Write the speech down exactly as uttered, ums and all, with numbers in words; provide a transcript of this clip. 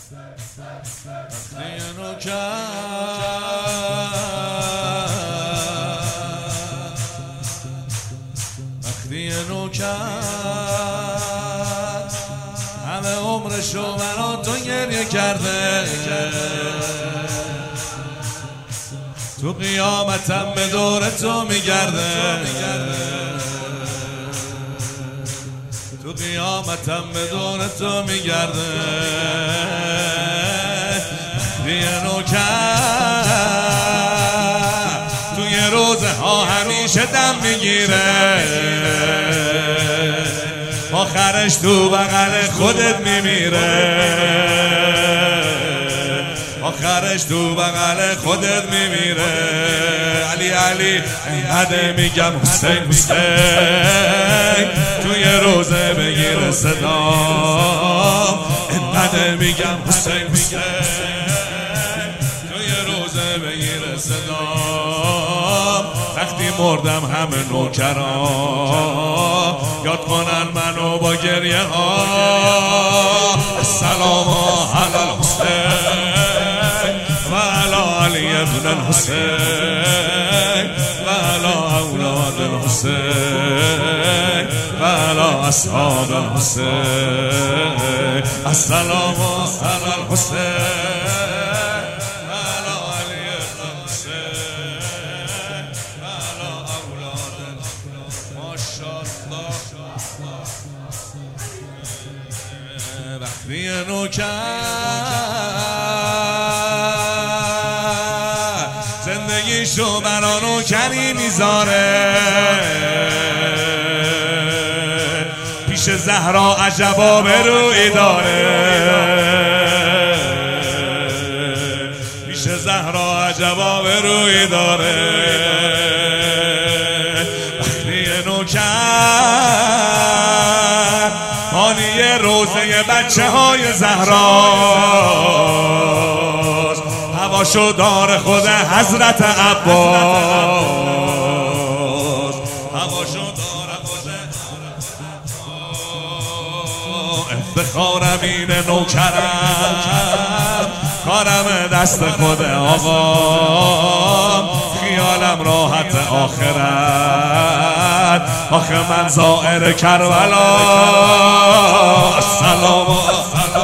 وقتی نوکر همه عمرشو برا تو گریه کرده، تو قیامتم به دور تو میگرده، تو قیامتم به دور تو میگرده. وقتی نوکر توی روزه ها همیشه دم میگیره، آخرش تو بغل خودت میمیره، آخرش تو بغل خودت میمیره. علی علی اینقدر میگم حسین حسین، توی روزه بگیر صدا، اینقدر میگم حسین حسین، توی روزه بگیر صدا. وقتی مردم همه نوکران یاد کنن منو با گریه ها، السلام علی الحسین و علی علی ابن الحسین و علی اولاد الحسین و علی اصحاب الحسین. السلام علی الحسین وقتی نوکر زندگیشو برا نوکری میذاره، پیش زهرا عجبا به روی داره، پیش زهرا عجبا به روی داره. وقتی نوکر مانی روزه بچه های زهراست، هواشو دار خود حضرت عباس، هواشو دار خود افتخارم اینه نوکرم، کارم دست خود آقا، خیالم راحت آخرت، آخه من زائر کربلا. السلام